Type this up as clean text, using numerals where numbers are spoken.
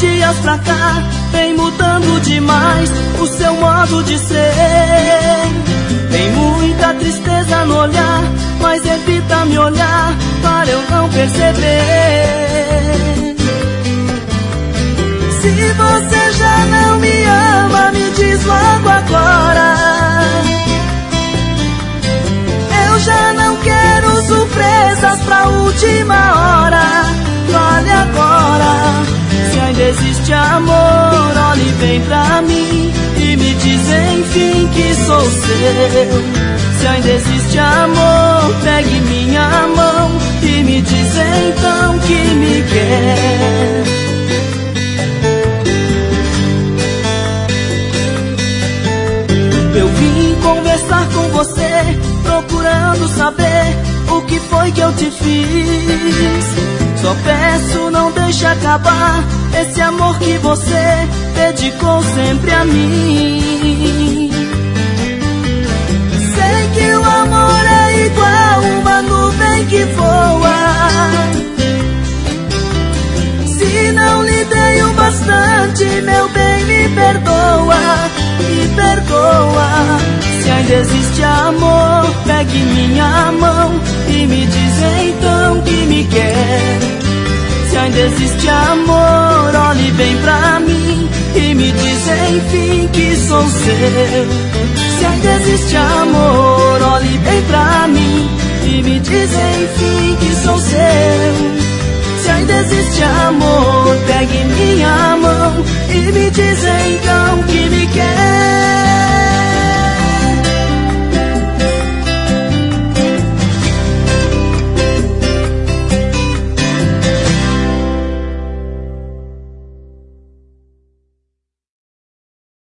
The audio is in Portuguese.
dias pra cá vem mudando demais o seu modo de ser. Tem muita tristeza no olhar, mas evita me olhar para eu não perceber. Se você já não me ama, me diz logo agora. Eu já não quero surpresas pra última hora. Fale agora, se ainda existe amor, olhe bem pra mim e me diz enfim que sou seu. Se ainda existe amor, pegue minha mão e me diz então que me quer. Eu vim conversar com você, procurando saber o que foi que eu te fiz. Só peço, não deixe acabar esse amor que você dedicou sempre a mim. Sei que o amor é igual uma nuvem que voa. Se não lhe dei o bastante, meu bem, me perdoa, me perdoa. Se ainda existe amor, pegue minha mão e me diz então que me quer. Se ainda existe amor, olhe bem pra mim e me diz enfim que sou seu. Se ainda existe amor, olhe bem pra mim e me diz enfim que sou seu. Se ainda existe amor, pegue minha mão e me diz então que